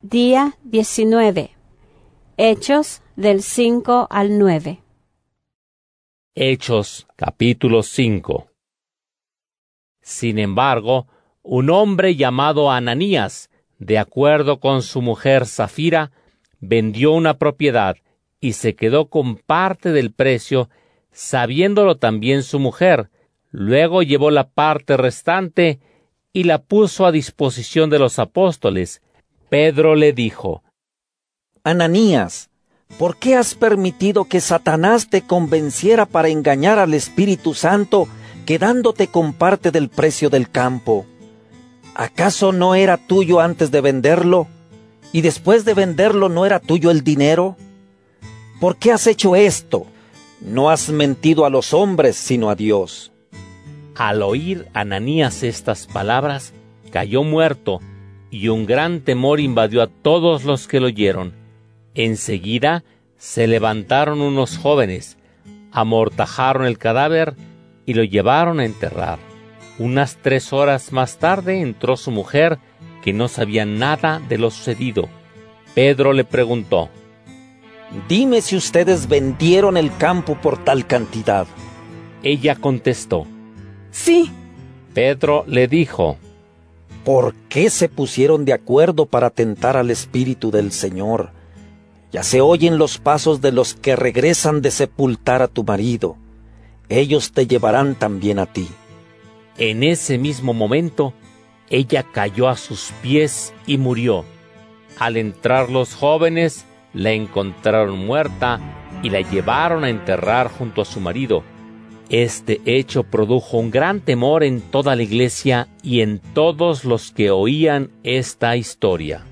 Día 19. Hechos del 5 al 9. Hechos, capítulo 5. Sin embargo, un hombre llamado Ananías, de acuerdo con su mujer Safira, vendió una propiedad y se quedó con parte del precio, sabiéndolo también su mujer. Luego llevó la parte restante y la puso a disposición de los apóstoles. Pedro le dijo: Ananías, ¿por qué has permitido que Satanás te convenciera para engañar al Espíritu Santo, quedándote con parte del precio del campo? ¿Acaso no era tuyo antes de venderlo? ¿Y después de venderlo no era tuyo el dinero? ¿Por qué has hecho esto? No has mentido a los hombres, sino a Dios. Al oír Ananías estas palabras, cayó muerto, y un gran temor invadió a todos los que lo oyeron. Enseguida se levantaron unos jóvenes, amortajaron el cadáver y lo llevaron a enterrar. Unas 3 horas más tarde entró su mujer, que no sabía nada de lo sucedido. Pedro le preguntó: Dime si ustedes vendieron el campo por tal cantidad. Ella contestó: Sí. Pedro le dijo: ¿Por qué se pusieron de acuerdo para tentar al Espíritu del Señor? Ya se oyen los pasos de los que regresan de sepultar a tu marido. Ellos te llevarán también a ti. En ese mismo momento, ella cayó a sus pies y murió. Al entrar los jóvenes, la encontraron muerta y la llevaron a enterrar junto a su marido. Este hecho produjo un gran temor en toda la iglesia y en todos los que oían esta historia.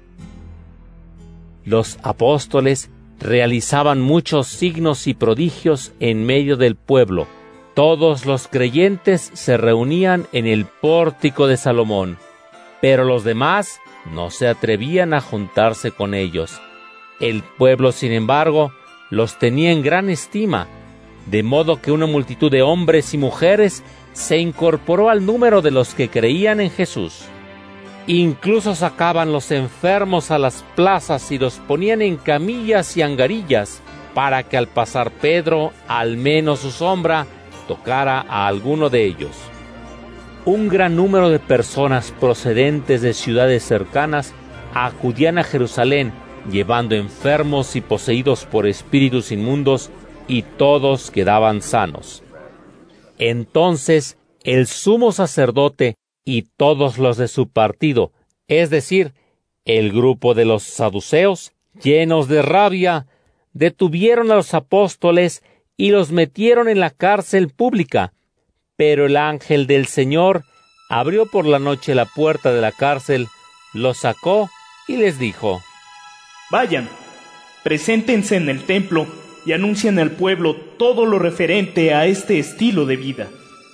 Los apóstoles realizaban muchos signos y prodigios en medio del pueblo. Todos los creyentes se reunían en el pórtico de Salomón, pero los demás no se atrevían a juntarse con ellos. El pueblo, sin embargo, los tenía en gran estima, de modo que una multitud de hombres y mujeres se incorporó al número de los que creían en Jesús. Incluso sacaban los enfermos a las plazas y los ponían en camillas y angarillas, para que al pasar Pedro, al menos su sombra tocara a alguno de ellos. Un gran número de personas procedentes de ciudades cercanas acudían a Jerusalén, llevando enfermos y poseídos por espíritus inmundos, y todos quedaban sanos. Entonces el sumo sacerdote y todos los de su partido, es decir, el grupo de los saduceos, llenos de rabia, detuvieron a los apóstoles y los metieron en la cárcel pública. Pero el ángel del Señor abrió por la noche la puerta de la cárcel, los sacó y les dijo: Vayan, preséntense en el templo y anuncien al pueblo todo lo referente a este estilo de vida.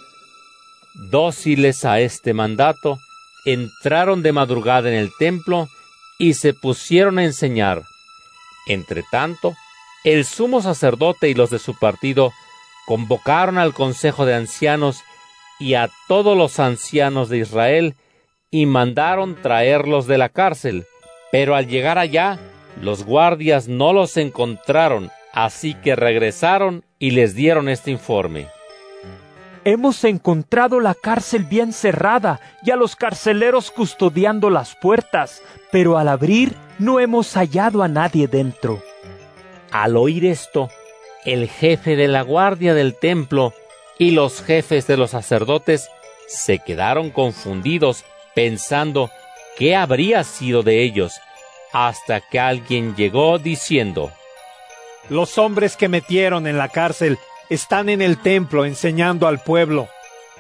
Dóciles a este mandato, entraron de madrugada en el templo y se pusieron a enseñar. Entretanto, el sumo sacerdote y los de su partido convocaron al consejo de ancianos y a todos los ancianos de Israel y mandaron traerlos de la cárcel. Pero al llegar allá, los guardias no los encontraron, así que regresaron y les dieron este informe: Hemos encontrado la cárcel bien cerrada y a los carceleros custodiando las puertas, pero al abrir no hemos hallado a nadie dentro. Al oír esto, el jefe de la guardia del templo y los jefes de los sacerdotes se quedaron confundidos, pensando qué habría sido de ellos, hasta que alguien llegó diciendo: Los hombres que metieron en la cárcel están en el templo enseñando al pueblo.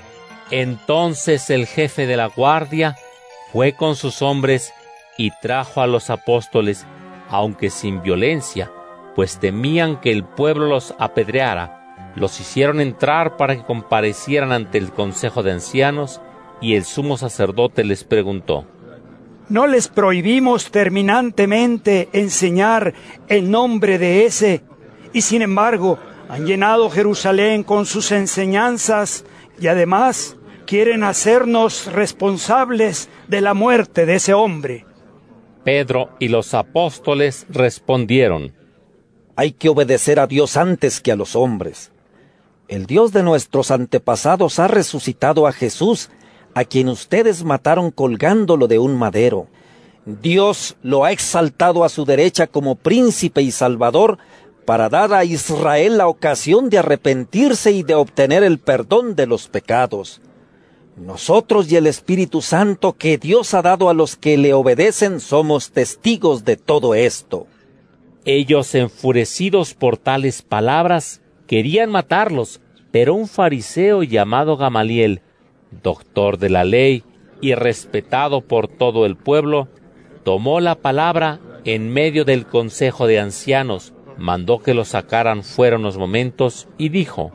Entonces el jefe de la guardia fue con sus hombres y trajo a los apóstoles, aunque sin violencia, pues temían que el pueblo los apedreara. Los hicieron entrar para que comparecieran ante el consejo de ancianos, y el sumo sacerdote les preguntó: ¿No les prohibimos terminantemente enseñar en nombre de ese? Y sin embargo, han llenado Jerusalén con sus enseñanzas y además quieren hacernos responsables de la muerte de ese hombre. Pedro y los apóstoles respondieron: Hay que obedecer a Dios antes que a los hombres. El Dios de nuestros antepasados ha resucitado a Jesús, a quien ustedes mataron colgándolo de un madero. Dios lo ha exaltado a su derecha como príncipe y salvador para dar a Israel la ocasión de arrepentirse y de obtener el perdón de los pecados. Nosotros y el Espíritu Santo que Dios ha dado a los que le obedecen somos testigos de todo esto. Ellos, enfurecidos por tales palabras, querían matarlos, pero un fariseo llamado Gamaliel, doctor de la ley y respetado por todo el pueblo, tomó la palabra en medio del consejo de ancianos, mandó que lo sacaran fuera unos momentos y dijo: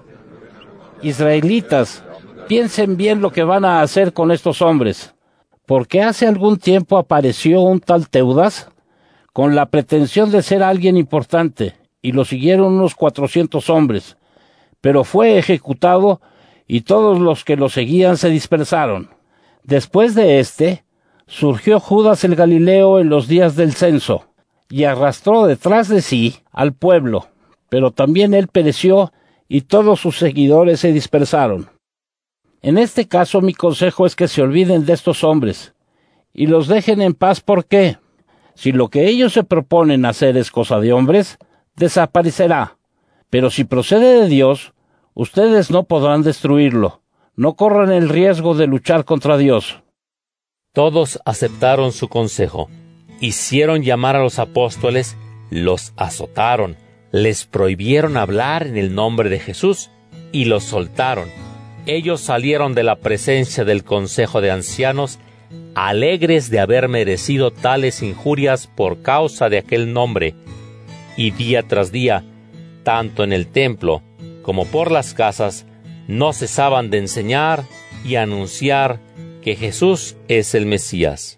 Israelitas, piensen bien lo que van a hacer con estos hombres, porque hace algún tiempo apareció un tal Teudas con la pretensión de ser alguien importante, y lo siguieron unos 400 hombres, pero fue ejecutado y todos los que lo seguían se dispersaron. Después de éste, surgió Judas el Galileo en los días del censo, y arrastró detrás de sí al pueblo, pero también él pereció y todos sus seguidores se dispersaron. En este caso mi consejo es que se olviden de estos hombres, y los dejen en paz. ¿Por qué? Si lo que ellos se proponen hacer es cosa de hombres, desaparecerá. Pero si procede de Dios, ustedes no podrán destruirlo. No corran el riesgo de luchar contra Dios. Todos aceptaron su consejo. Hicieron llamar a los apóstoles, los azotaron, les prohibieron hablar en el nombre de Jesús y los soltaron. Ellos salieron de la presencia del consejo de ancianos, alegres de haber merecido tales injurias por causa de aquel nombre, y día tras día, tanto en el templo como por las casas, no cesaban de enseñar y anunciar que Jesús es el Mesías.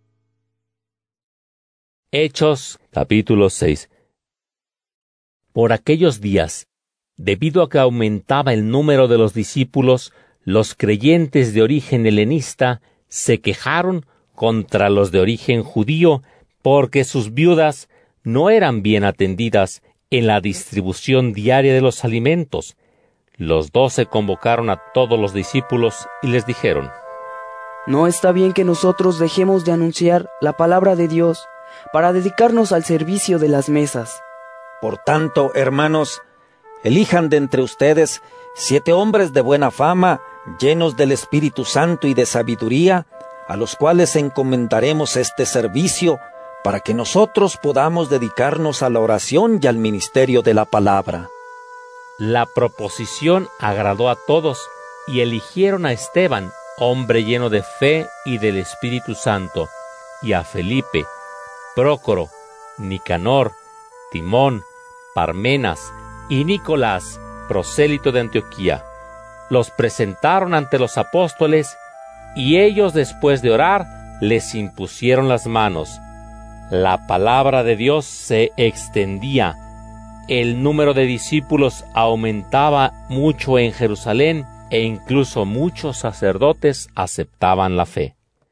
Hechos capítulo 6. Por aquellos días, debido a que aumentaba el número de los discípulos, los creyentes de origen helenista se quejaron contra los de origen judío porque sus viudas no eran bien atendidas en la distribución diaria de los alimentos. Los 12 convocaron a todos los discípulos y les dijeron: No está bien que nosotros dejemos de anunciar la palabra de Dios para dedicarnos al servicio de las mesas. Por tanto, hermanos, elijan de entre ustedes 7 hombres de buena fama, llenos del Espíritu Santo y de sabiduría, a los cuales encomendaremos este servicio, para que nosotros podamos dedicarnos a la oración y al ministerio de la palabra. La proposición agradó a todos, y eligieron a Esteban, hombre lleno de fe y del Espíritu Santo, y a Felipe, Prócoro, Nicanor, Timón, Parmenas y Nicolás, prosélito de Antioquía. Los presentaron ante los apóstoles, y ellos, después de orar, les impusieron las manos. La palabra de Dios se extendía. El número de discípulos aumentaba mucho en Jerusalén, e incluso muchos sacerdotes aceptaban la fe.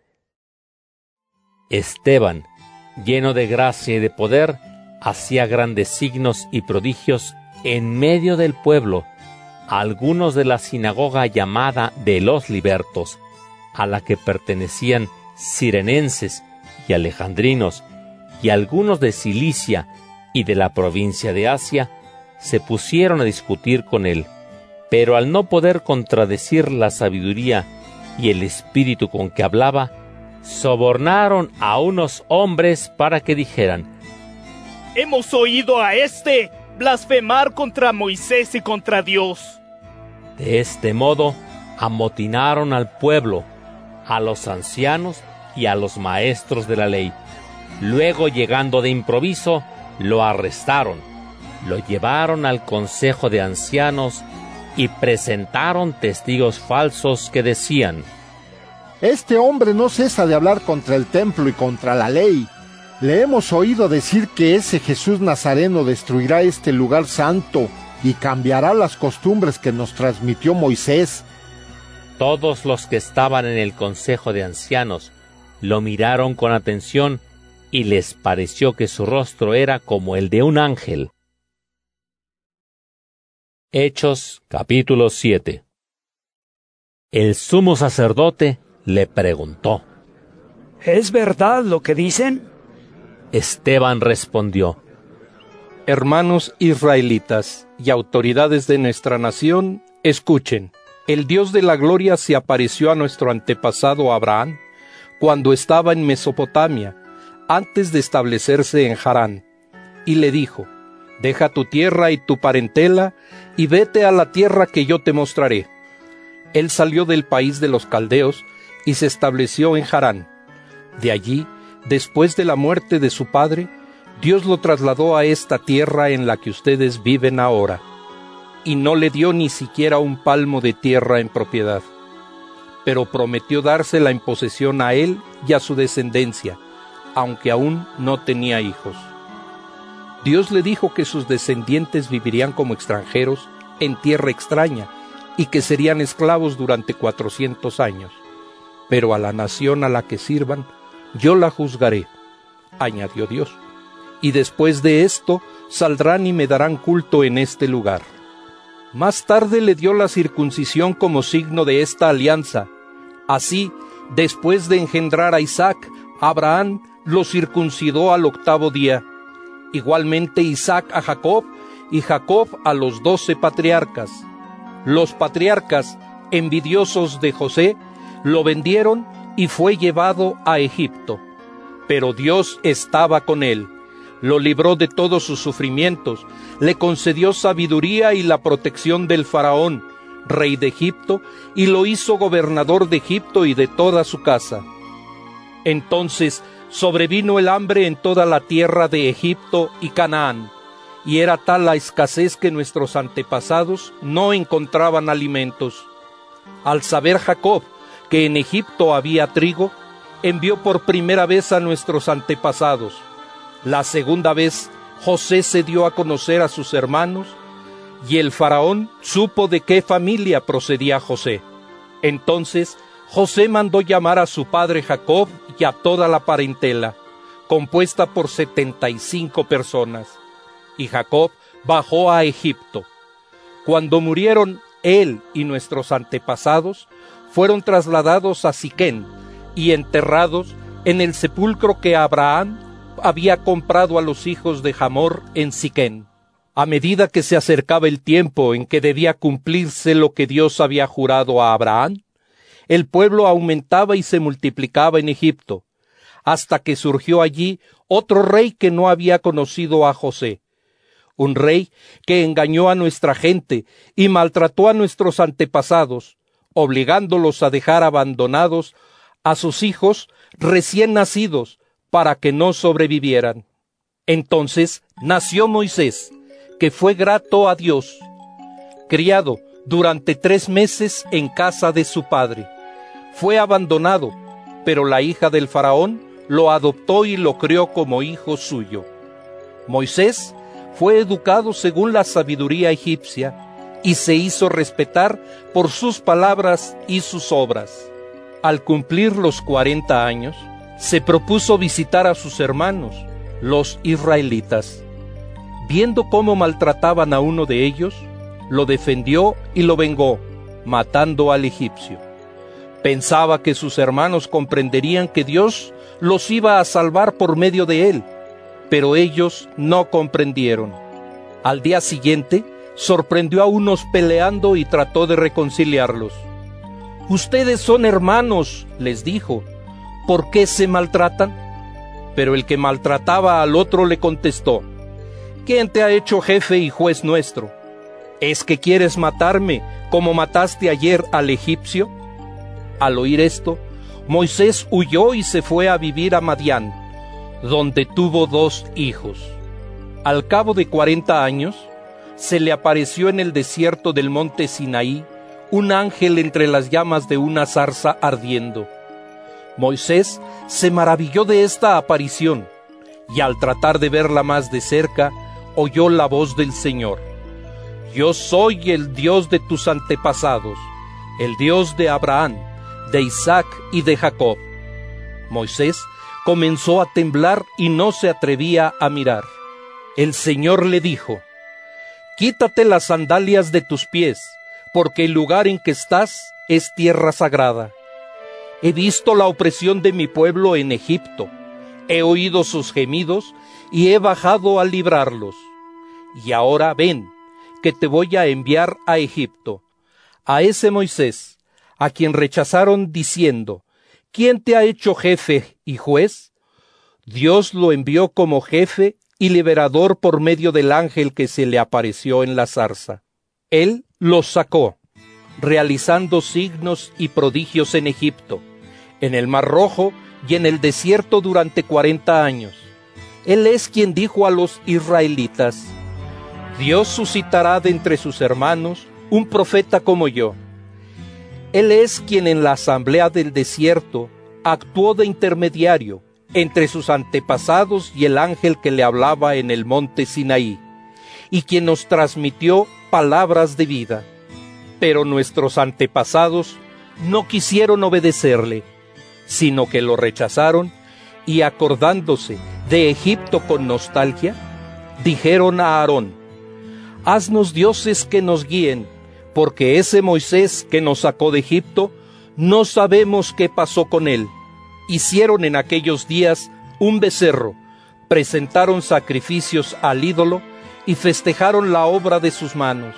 Esteban, lleno de gracia y de poder, hacía grandes signos y prodigios en medio del pueblo. Algunos de la sinagoga llamada de los libertos, a la que pertenecían cirenenses y alejandrinos, y algunos de Cilicia y de la provincia de Asia, se pusieron a discutir con él, pero al no poder contradecir la sabiduría y el espíritu con que hablaba, sobornaron a unos hombres para que dijeran: Hemos oído a éste blasfemar contra Moisés y contra Dios. De este modo, amotinaron al pueblo, a los ancianos y a los maestros de la ley. Luego, llegando de improviso, lo arrestaron, lo llevaron al consejo de ancianos y presentaron testigos falsos que decían: Este hombre no cesa de hablar contra el templo y contra la ley. Le hemos oído decir que ese Jesús Nazareno destruirá este lugar santo y cambiará las costumbres que nos transmitió Moisés. Todos los que estaban en el consejo de ancianos lo miraron con atención y les pareció que su rostro era como el de un ángel. Hechos capítulo 7. El sumo sacerdote le preguntó: ¿Es verdad lo que dicen? Esteban respondió: Hermanos israelitas y autoridades de nuestra nación, escuchen. El Dios de la gloria se apareció a nuestro antepasado Abraham cuando estaba en Mesopotamia, antes de establecerse en Harán, y le dijo: deja tu tierra y tu parentela, y vete a la tierra que yo te mostraré. Él salió del país de los caldeos y se estableció en Harán. De allí, después de la muerte de su padre, Dios lo trasladó a esta tierra en la que ustedes viven ahora, y no le dio ni siquiera un palmo de tierra en propiedad, pero prometió dársela en posesión a él y a su descendencia, aunque aún no tenía hijos. Dios le dijo que sus descendientes vivirían como extranjeros en tierra extraña y que serían esclavos durante 400 años. Pero a la nación a la que sirvan, yo la juzgaré, añadió Dios, y después de esto saldrán y me darán culto en este lugar. Más tarde le dio la circuncisión como signo de esta alianza. Así, después de engendrar a Isaac, Abraham lo circuncidó al 8º día. Igualmente Isaac a Jacob, y Jacob a los 12 patriarcas. Los patriarcas, envidiosos de José, lo vendieron y fue llevado a Egipto. Pero Dios estaba con él, lo libró de todos sus sufrimientos, le concedió sabiduría y la protección del faraón, rey de Egipto, y lo hizo gobernador de Egipto y de toda su casa. Entonces sobrevino el hambre en toda la tierra de Egipto y Canaán, y era tal la escasez que nuestros antepasados no encontraban alimentos. Al saber Jacob que en Egipto había trigo, envió por primera vez a nuestros antepasados. La segunda vez José se dio a conocer a sus hermanos, y el faraón supo de qué familia procedía José. Entonces José mandó llamar a su padre Jacob y a toda la parentela, compuesta por 75 personas. Y Jacob bajó a Egipto. Cuando murieron él y nuestros antepasados, fueron trasladados a Siquén y enterrados en el sepulcro que Abraham había comprado a los hijos de Hamor en Siquén. A medida que se acercaba el tiempo en que debía cumplirse lo que Dios había jurado a Abraham, el pueblo aumentaba y se multiplicaba en Egipto, hasta que surgió allí otro rey que no había conocido a José, un rey que engañó a nuestra gente y maltrató a nuestros antepasados, obligándolos a dejar abandonados a sus hijos recién nacidos para que no sobrevivieran. Entonces nació Moisés, que fue grato a Dios, criado durante 3 meses en casa de su padre. Fue abandonado, pero la hija del faraón lo adoptó y lo crió como hijo suyo. Moisés fue educado según la sabiduría egipcia y se hizo respetar por sus palabras y sus obras. Al cumplir los 40 años, se propuso visitar a sus hermanos, los israelitas. Viendo cómo maltrataban a uno de ellos, lo defendió y lo vengó, matando al egipcio. Pensaba que sus hermanos comprenderían que Dios los iba a salvar por medio de él, pero ellos no comprendieron. Al día siguiente, sorprendió a unos peleando y trató de reconciliarlos. «Ustedes son hermanos», les dijo, «¿por qué se maltratan?» Pero el que maltrataba al otro le contestó: «¿Quién te ha hecho jefe y juez nuestro? ¿Es que quieres matarme como mataste ayer al egipcio?» Al oír esto, Moisés huyó y se fue a vivir a Madián, donde tuvo 2 hijos. Al cabo de 40 años, se le apareció en el desierto del monte Sinaí un ángel entre las llamas de una zarza ardiendo. Moisés se maravilló de esta aparición, y al tratar de verla más de cerca, oyó la voz del Señor: «Yo soy el Dios de tus antepasados, el Dios de Abraham, de Isaac y de Jacob». Moisés comenzó a temblar y no se atrevía a mirar. El Señor le dijo: «Quítate las sandalias de tus pies, porque el lugar en que estás es tierra sagrada. He visto la opresión de mi pueblo en Egipto, he oído sus gemidos y he bajado a librarlos. Y ahora ven, que te voy a enviar a Egipto, a ese Moisés, a quien rechazaron diciendo: ¿Quién te ha hecho jefe y juez? Dios lo envió como jefe y liberador por medio del ángel que se le apareció en la zarza. Él los sacó, realizando signos y prodigios en Egipto, en el Mar Rojo y en el desierto durante 40 años. Él es quien dijo a los israelitas: Dios suscitará de entre sus hermanos un profeta como yo. Él es quien en la asamblea del desierto actuó de intermediario entre sus antepasados y el ángel que le hablaba en el monte Sinaí, y quien nos transmitió palabras de vida. Pero nuestros antepasados no quisieron obedecerle, sino que lo rechazaron, y acordándose de Egipto con nostalgia, dijeron a Aarón: «Haznos dioses que nos guíen, porque ese Moisés que nos sacó de Egipto, no sabemos qué pasó con él». Hicieron en aquellos días un becerro, presentaron sacrificios al ídolo y festejaron la obra de sus manos.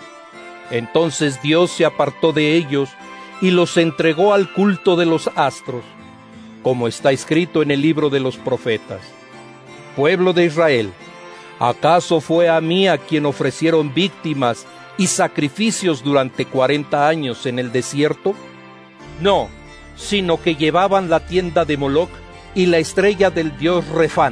Entonces Dios se apartó de ellos y los entregó al culto de los astros, como está escrito en el libro de los profetas: «Pueblo de Israel, ¿acaso fue a mí a quien ofrecieron víctimas y sacrificios durante 40 años en el desierto? No, sino que llevaban la tienda de Moloc y la estrella del dios Refán,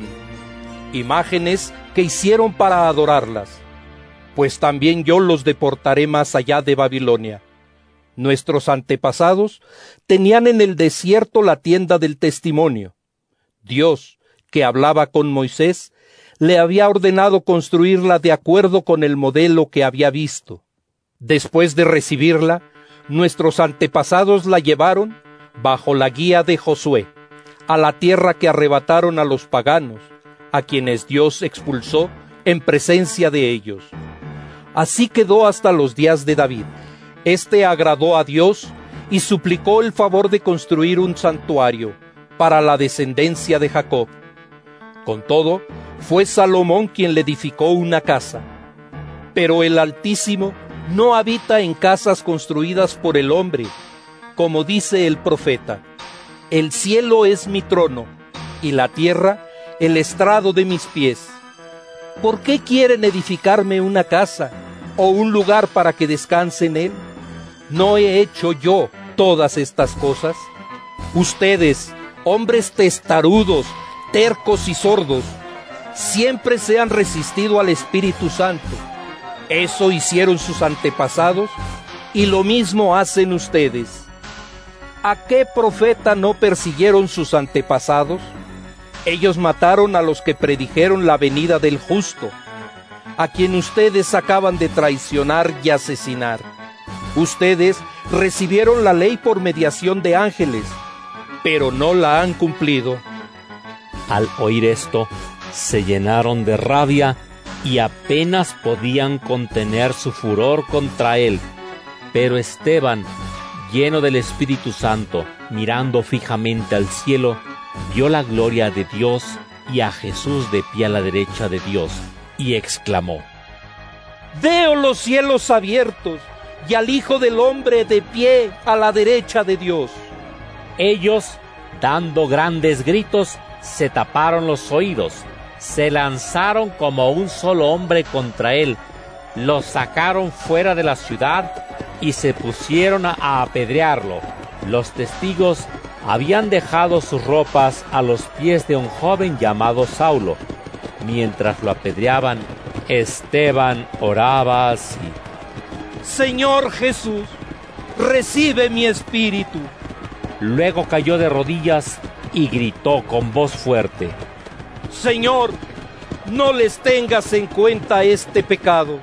imágenes que hicieron para adorarlas. Pues también yo los deportaré más allá de Babilonia. Nuestros antepasados tenían en el desierto la tienda del testimonio. Dios, que hablaba con Moisés, le había ordenado construirla de acuerdo con el modelo que había visto. Después de recibirla, nuestros antepasados la llevaron, bajo la guía de Josué, a la tierra que arrebataron a los paganos, a quienes Dios expulsó en presencia de ellos. Así quedó hasta los días de David. Este agradó a Dios y suplicó el favor de construir un santuario para la descendencia de Jacob. Con todo, fue Salomón quien le edificó una casa. Pero el Altísimo no habita en casas construidas por el hombre, como dice el profeta: «El cielo es mi trono, y la tierra el estrado de mis pies». ¿Por qué quieren edificarme una casa o un lugar para que descanse en él? ¿No he hecho yo todas estas cosas? Ustedes, hombres testarudos, tercos y sordos, siempre se han resistido al Espíritu Santo. Eso hicieron sus antepasados, y lo mismo hacen ustedes. ¿A qué profeta no persiguieron sus antepasados? Ellos mataron a los que predijeron la venida del justo, a quien ustedes acaban de traicionar y asesinar. Ustedes recibieron la ley por mediación de ángeles, pero no la han cumplido. Al oír esto, se llenaron de rabia y apenas podían contener su furor contra él. Pero Esteban, lleno del Espíritu Santo, mirando fijamente al cielo, vio la gloria de Dios y a Jesús de pie a la derecha de Dios, y exclamó: «Veo los cielos abiertos y al Hijo del Hombre de pie a la derecha de Dios». Ellos, dando grandes gritos, se taparon los oídos, se lanzaron como un solo hombre contra él, lo sacaron fuera de la ciudad y se pusieron a apedrearlo. Los testigos habían dejado sus ropas a los pies de un joven llamado Saulo. Mientras lo apedreaban, Esteban oraba así: «Señor Jesús, recibe mi espíritu». Luego cayó de rodillas y gritó con voz fuerte: «Señor, no les tengas en cuenta este pecado».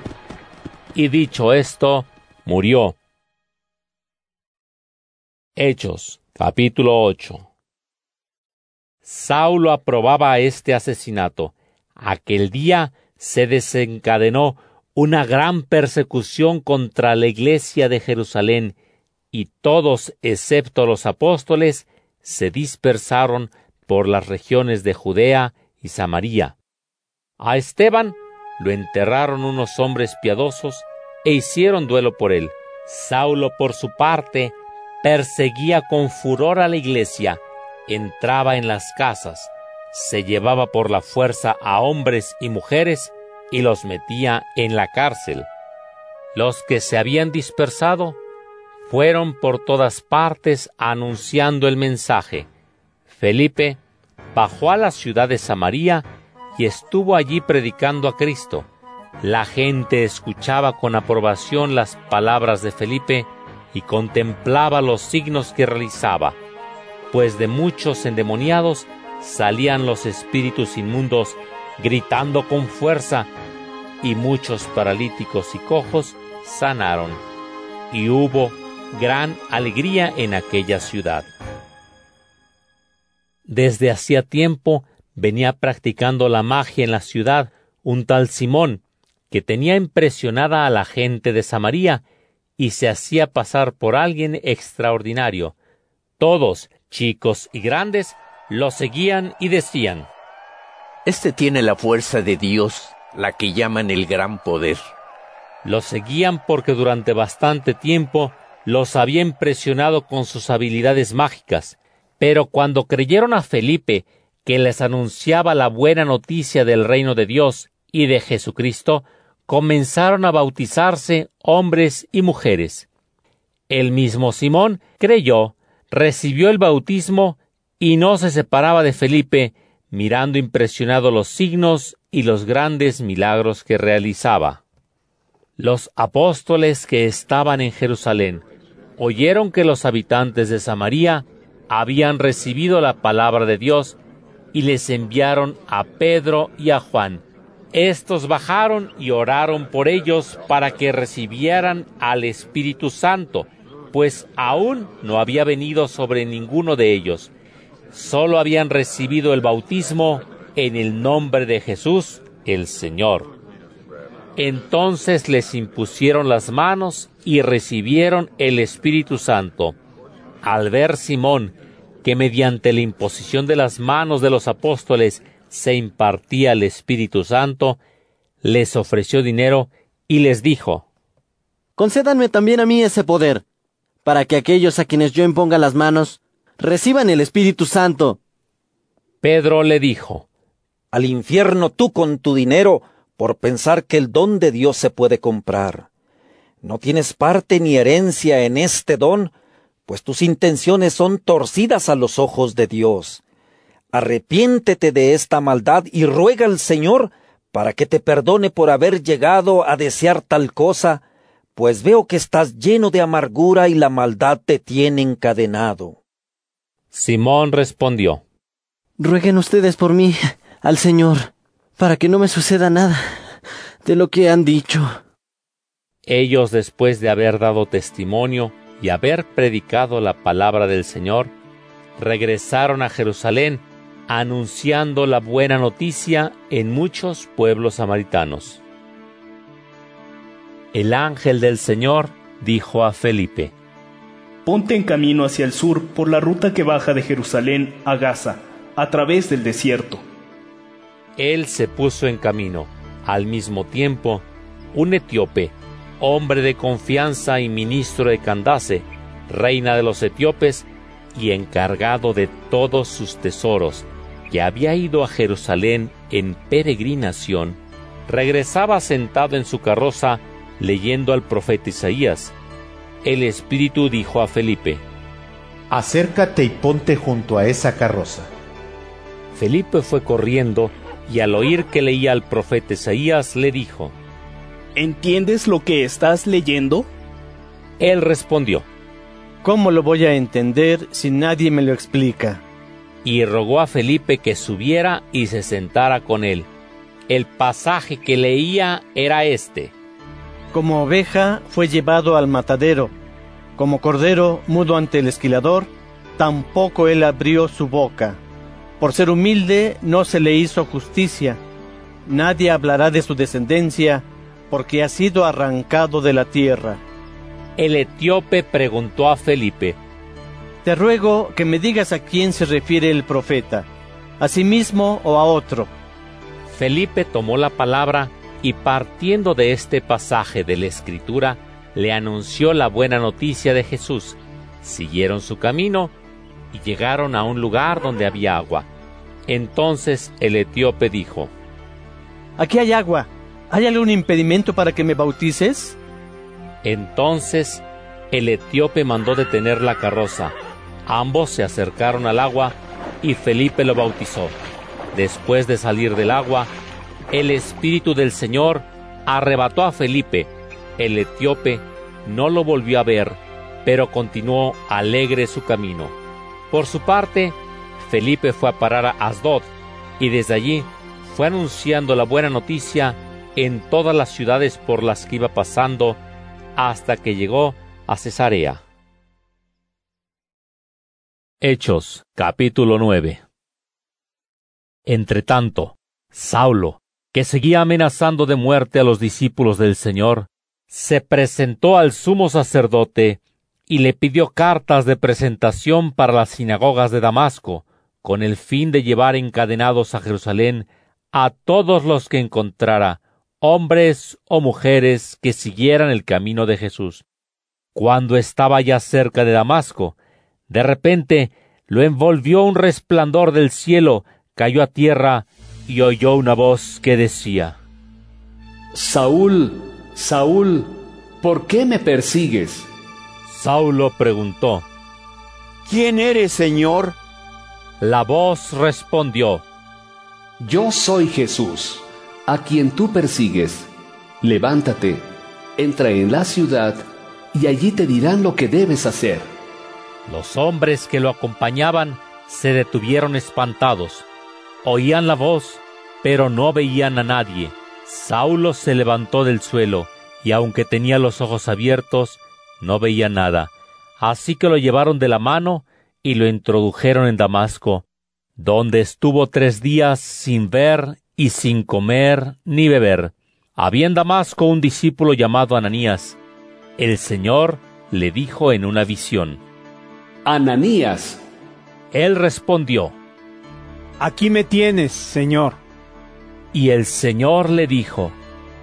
Y dicho esto, murió. Hechos, capítulo 8. Saulo aprobaba este asesinato. Aquel día se desencadenó una gran persecución contra la iglesia de Jerusalén, y todos, excepto los apóstoles, se dispersaron por las regiones de Judea y Samaria. A Esteban lo enterraron unos hombres piadosos e hicieron duelo por él. Saulo, por su parte, perseguía con furor a la iglesia, entraba en las casas, se llevaba por la fuerza a hombres y mujeres y los metía en la cárcel. Los que se habían dispersado fueron por todas partes anunciando el mensaje. Felipe bajó a la ciudad de Samaria y estuvo allí predicando a Cristo. La gente escuchaba con aprobación las palabras de Felipe y contemplaba los signos que realizaba, pues de muchos endemoniados salían los espíritus inmundos gritando con fuerza, y muchos paralíticos y cojos sanaron, y hubo gran alegría en aquella ciudad. Desde hacía tiempo venía practicando la magia en la ciudad un tal Simón, que tenía impresionada a la gente de Samaria y se hacía pasar por alguien extraordinario. Todos, chicos y grandes, lo seguían y decían: Este tiene la fuerza de Dios, la que llaman el gran poder. Lo seguían porque durante bastante tiempo los había impresionado con sus habilidades mágicas, pero cuando creyeron a Felipe, que les anunciaba la buena noticia del reino de Dios y de Jesucristo, comenzaron a bautizarse hombres y mujeres. El mismo Simón creyó, recibió el bautismo y no se separaba de Felipe, mirando impresionado los signos y los grandes milagros que realizaba. Los apóstoles que estaban en Jerusalén oyeron que los habitantes de Samaria habían recibido la palabra de Dios y les enviaron a Pedro y a Juan. Estos bajaron y oraron por ellos para que recibieran al Espíritu Santo, pues aún no había venido sobre ninguno de ellos. Solo habían recibido el bautismo en el nombre de Jesús, el Señor. Entonces les impusieron las manos y recibieron el Espíritu Santo. Al ver Simón que mediante la imposición de las manos de los apóstoles se impartía el Espíritu Santo, les ofreció dinero y les dijo: Concédanme también a mí ese poder, para que aquellos a quienes yo imponga las manos reciban el Espíritu Santo. Pedro le dijo: Al infierno tú con tu dinero, por pensar que el don de Dios se puede comprar. No tienes parte ni herencia en este don, pues tus intenciones son torcidas a los ojos de Dios. Arrepiéntete de esta maldad y ruega al Señor para que te perdone por haber llegado a desear tal cosa, pues veo que estás lleno de amargura y la maldad te tiene encadenado. Simón respondió: Rueguen ustedes por mí al Señor, para que no me suceda nada de lo que han dicho. Ellos, después de haber dado testimonio y haber predicado la palabra del Señor, regresaron a Jerusalén, anunciando la buena noticia en muchos pueblos samaritanos. El ángel del Señor dijo a Felipe: Ponte en camino hacia el sur por la ruta que baja de Jerusalén a Gaza, a través del desierto. Él se puso en camino. Al mismo tiempo, un etíope, hombre de confianza y ministro de Candace, reina de los etíopes, y encargado de todos sus tesoros, que había ido a Jerusalén en peregrinación, regresaba sentado en su carroza leyendo al profeta Isaías. El Espíritu dijo a Felipe: Acércate y ponte junto a esa carroza. Felipe fue corriendo y al oír que leía al profeta Isaías le dijo: ¿Entiendes lo que estás leyendo? Él respondió: ¿Cómo lo voy a entender si nadie me lo explica? Y rogó a Felipe que subiera y se sentara con él. El pasaje que leía era este: Como oveja fue llevado al matadero, como cordero mudo ante el esquilador, tampoco él abrió su boca. Por ser humilde no se le hizo justicia. Nadie hablará de su descendencia, porque ha sido arrancado de la tierra. El etíope preguntó a Felipe: Te ruego que me digas a quién se refiere el profeta, a sí mismo o a otro. Felipe tomó la palabra y, partiendo de este pasaje de la Escritura, le anunció la buena noticia de Jesús. Siguieron su camino y llegaron a un lugar donde había agua. Entonces el etíope dijo: Aquí hay agua. ¿Hay algún impedimento para que me bautices? Entonces el etíope mandó detener la carroza. Ambos se acercaron al agua y Felipe lo bautizó. Después de salir del agua, el Espíritu del Señor arrebató a Felipe. El etíope no lo volvió a ver, pero continuó alegre su camino. Por su parte, Felipe fue a parar a Asdod, y desde allí fue anunciando la buena noticia en todas las ciudades por las que iba pasando, hasta que llegó a Cesarea. Hechos, capítulo 9. Entretanto, Saulo, que seguía amenazando de muerte a los discípulos del Señor, se presentó al sumo sacerdote y le pidió cartas de presentación para las sinagogas de Damasco, con el fin de llevar encadenados a Jerusalén a todos los que encontrara, hombres o mujeres que siguieran el camino de Jesús. Cuando estaba ya cerca de Damasco, de repente lo envolvió un resplandor del cielo, cayó a tierra y oyó una voz que decía: Saúl, Saúl, ¿por qué me persigues? Saulo preguntó: ¿Quién eres, Señor? La voz respondió: Yo soy Jesús, a quien tú persigues. Levántate, entra en la ciudad, y allí te dirán lo que debes hacer. Los hombres que lo acompañaban se detuvieron espantados. Oían la voz, pero no veían a nadie. Saulo se levantó del suelo, y aunque tenía los ojos abiertos, no veía nada. Así que lo llevaron de la mano y lo introdujeron en Damasco, donde estuvo 3 días sin ver y sin comer ni beber. Había en Damasco un discípulo llamado Ananías. El Señor le dijo en una visión: Ananías. Él respondió: Aquí me tienes, Señor. Y el Señor le dijo: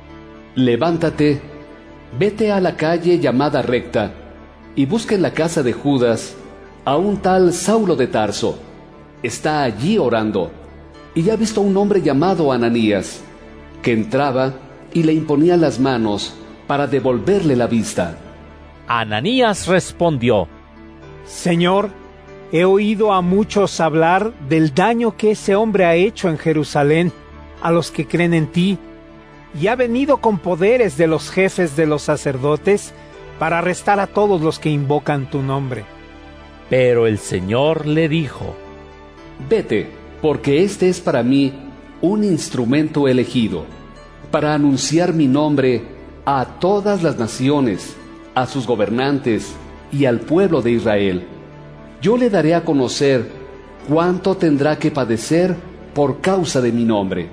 Levántate, vete a la calle llamada Recta, y busca en la casa de Judas a un tal Saulo de Tarso. Está allí orando, y ha visto a un hombre llamado Ananías, que entraba y le imponía las manos para devolverle la vista. Ananías respondió: Señor, he oído a muchos hablar del daño que ese hombre ha hecho en Jerusalén a los que creen en ti, y ha venido con poderes de los jefes de los sacerdotes para arrestar a todos los que invocan tu nombre. Pero el Señor le dijo: Vete, porque este es para mí un instrumento elegido, para anunciar mi nombre a todas las naciones, a sus gobernantes y al pueblo de Israel. Yo le daré a conocer cuánto tendrá que padecer por causa de mi nombre.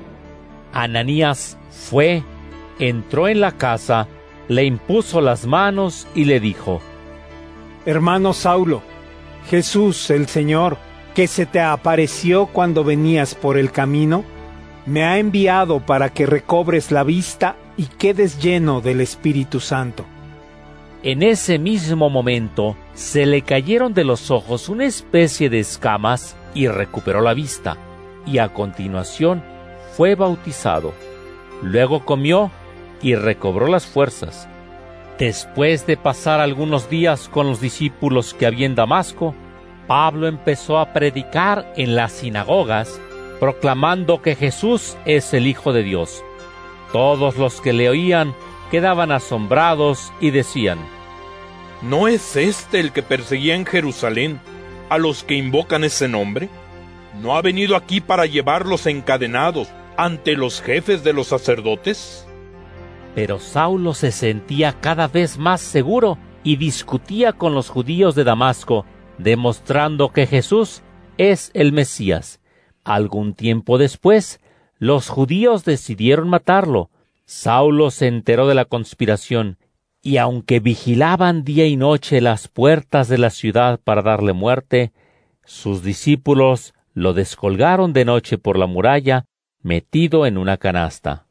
Ananías fue, entró en la casa, le impuso las manos y le dijo: Hermano Saulo, Jesús el Señor, que se te apareció cuando venías por el camino, me ha enviado para que recobres la vista y quedes lleno del Espíritu Santo. En ese mismo momento se le cayeron de los ojos una especie de escamas y recuperó la vista, y a continuación fue bautizado. Luego comió y recobró las fuerzas. Después de pasar algunos días con los discípulos que había en Damasco, Pablo empezó a predicar en las sinagogas, proclamando que Jesús es el Hijo de Dios. Todos los que le oían quedaban asombrados y decían: ¿No es este el que perseguía en Jerusalén a los que invocan ese nombre? ¿No ha venido aquí para llevarlos encadenados ante los jefes de los sacerdotes? Pero Saulo se sentía cada vez más seguro y discutía con los judíos de Damasco, demostrando que Jesús es el Mesías. Algún tiempo después, los judíos decidieron matarlo. Saulo se enteró de la conspiración, y aunque vigilaban día y noche las puertas de la ciudad para darle muerte, sus discípulos lo descolgaron de noche por la muralla, metido en una canasta.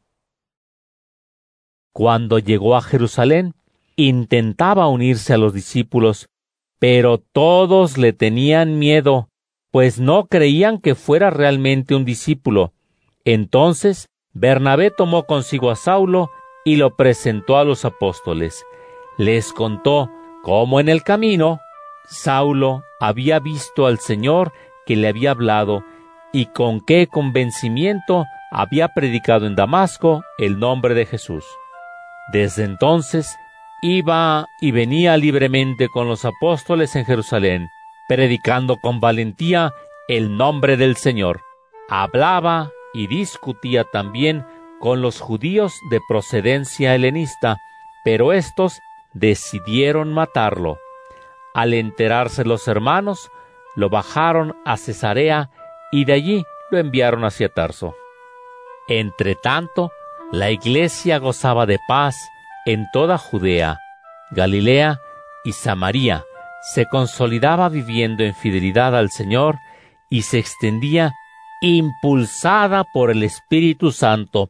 Cuando llegó a Jerusalén, intentaba unirse a los discípulos, pero todos le tenían miedo, pues no creían que fuera realmente un discípulo. Entonces Bernabé tomó consigo a Saulo y lo presentó a los apóstoles. Les contó cómo en el camino Saulo había visto al Señor que le había hablado y con qué convencimiento había predicado en Damasco el nombre de Jesús. Desde entonces iba y venía libremente con los apóstoles en Jerusalén, predicando con valentía el nombre del Señor. Hablaba y discutía también con los judíos de procedencia helenista, pero éstos decidieron matarlo. Al enterarse los hermanos, lo bajaron a Cesarea y de allí lo enviaron hacia Tarso. Entretanto, la iglesia gozaba de paz en toda Judea, Galilea y Samaria, se consolidaba viviendo en fidelidad al Señor y se extendía impulsada por el Espíritu Santo.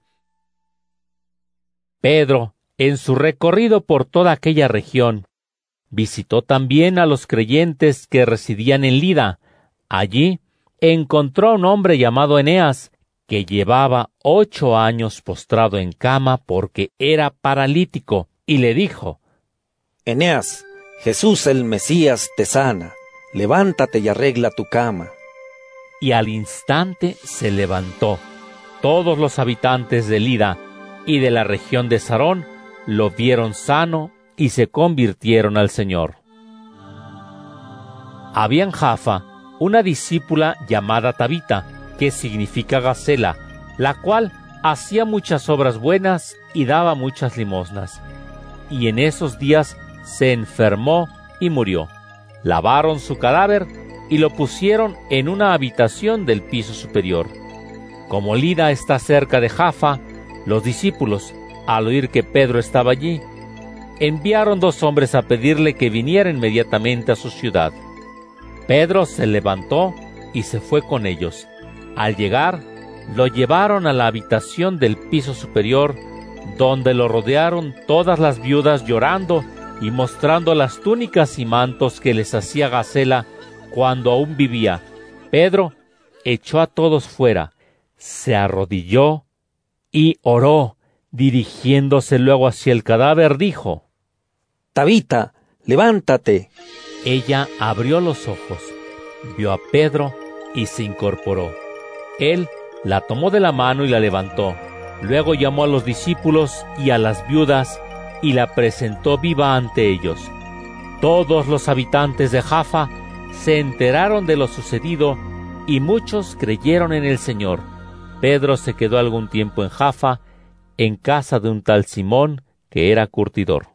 Pedro, en su recorrido por toda aquella región, visitó también a los creyentes que residían en Lida. Allí encontró a un hombre llamado Eneas, que llevaba 8 años postrado en cama porque era paralítico, y le dijo: Eneas, Jesús el Mesías te sana, levántate y arregla tu cama. Y al instante se levantó. Todos los habitantes de Lida y de la región de Sarón lo vieron sano y se convirtieron al Señor. Había en Jaffa una discípula llamada Tabita, que significa Gacela, la cual hacía muchas obras buenas y daba muchas limosnas. Y en esos días se enfermó y murió. Lavaron su cadáver y lo pusieron en una habitación del piso superior. Como Lida está cerca de Jaffa, los discípulos, al oír que Pedro estaba allí, enviaron 2 hombres a pedirle que viniera inmediatamente a su ciudad. Pedro se levantó y se fue con ellos. Al llegar, lo llevaron a la habitación del piso superior, donde lo rodearon todas las viudas llorando y mostrando las túnicas y mantos que les hacía Gacela cuando aún vivía. Pedro echó a todos fuera, se arrodilló y oró. Dirigiéndose luego hacia el cadáver, dijo: Tabita, levántate. Ella abrió los ojos, vio a Pedro y se incorporó. Él la tomó de la mano y la levantó. Luego llamó a los discípulos y a las viudas y la presentó viva ante ellos. Todos los habitantes de Jaffa se enteraron de lo sucedido y muchos creyeron en el Señor. Pedro se quedó algún tiempo en Jaffa, en casa de un tal Simón, que era curtidor.